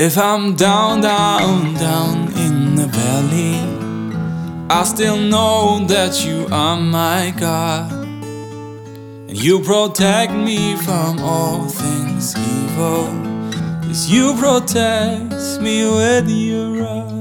If I'm down, down, down in the valley, I still know that you are my God, and you protect me from all things evil. Yes, you protect me with your rod.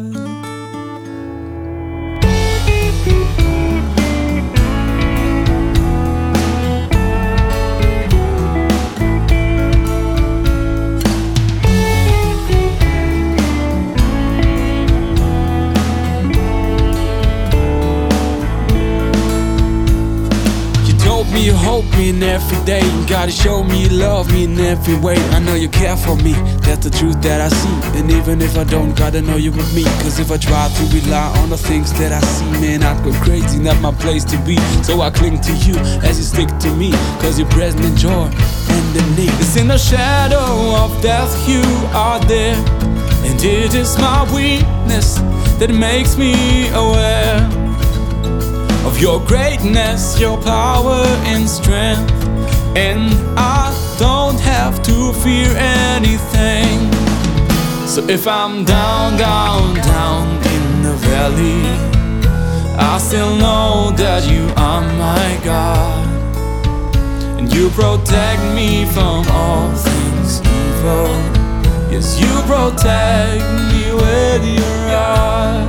You hold me in every day. You gotta show me you love me in every way. I know you care for me, that's the truth that I see. And even if I don't, gotta know you with me. Cause if I try to rely on the things that I see, man, I'd go crazy, not my place to be. So I cling to you as you stick to me. Cause you're present in joy and in need. It's in the shadow of death you are there, and it is my weakness that makes me aware of your greatness, your power and strength. And I don't have to fear anything. So if I'm down, down, down in the valley, I still know that you are my God, and you protect me from all things evil. Yes, you protect me with your rod.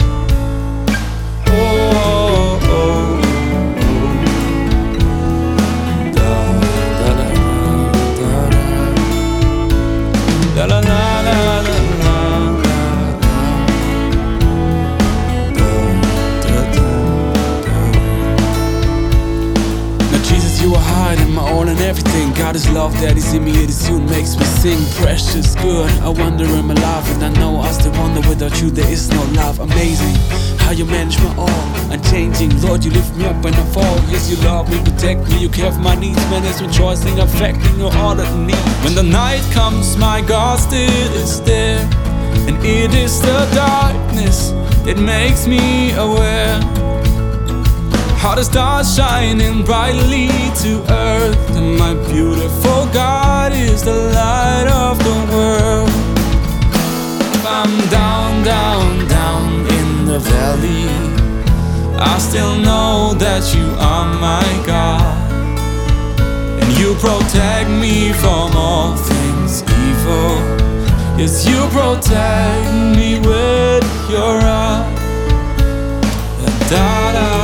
You are hiding my all and everything. God is love that is in me, it is you makes me sing. Precious, good, I wonder in my life, and I know I still wonder without you there is no love. Amazing how you manage my all, unchanging. Lord, you lift me up when I fall. Yes, you love me, protect me, you care for my needs. Man, there's rejoicing, affecting you all that I need. When the night comes, my God still is there, and it is the darkness that makes me aware how the stars shining brightly to earth, and my beautiful God is the light of the world. If I'm down, down, down in the valley, I still know that you are my God, and you protect me from all things evil. Yes, you protect me with your rod. Da, da,